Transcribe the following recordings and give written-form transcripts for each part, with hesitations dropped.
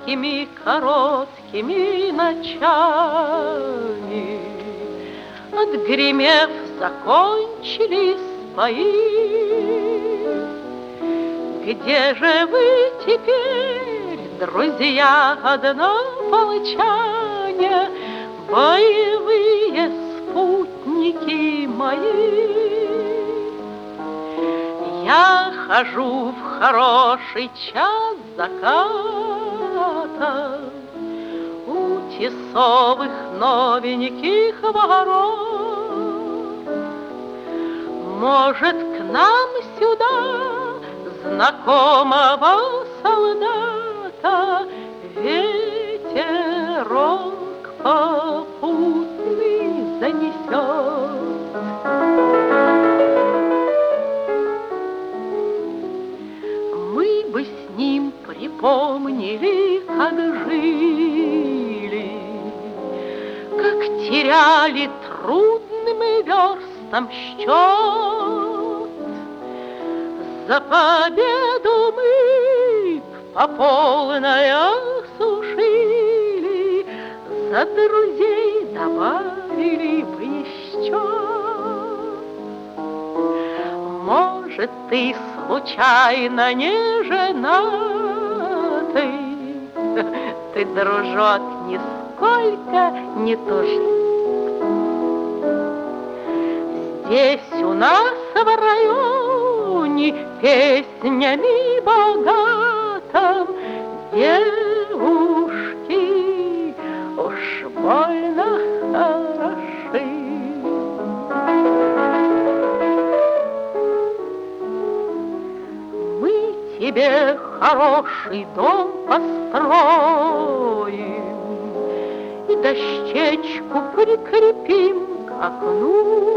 майскими короткими ночами, отгремев, закончились бои. Где же вы теперь, друзья однополчане, боевые спутники мои? Я хожу в хороший час заката у тесовых новеньких ворот. Может, к нам сюда знакомого солдата ветерок попутный занесет? Мы бы с ним припомнили, как жили, как теряли трудным верстам счет. За победу мы по полной осушили, за друзей добавили бы еще. Может, ты случайно не женатый? Ты, дружок, нисколько не тужи. Здесь у нас в районе песнями богатым девушки уж больно хороши. Мы тебе хороший дом построим и дощечку прикрепим к окну.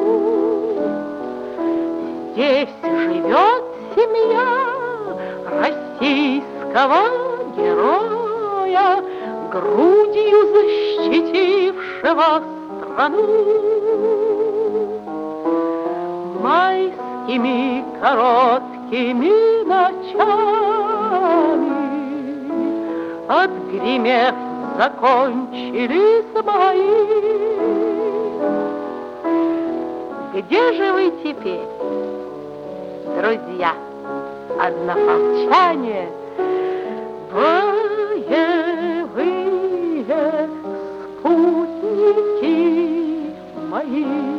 Здесь живет семья российского героя, грудью защитившего страну. Майскими короткими ночами, отгремев, закончились бои. Где же вы теперь, друзья однополчане, боевые спутники мои?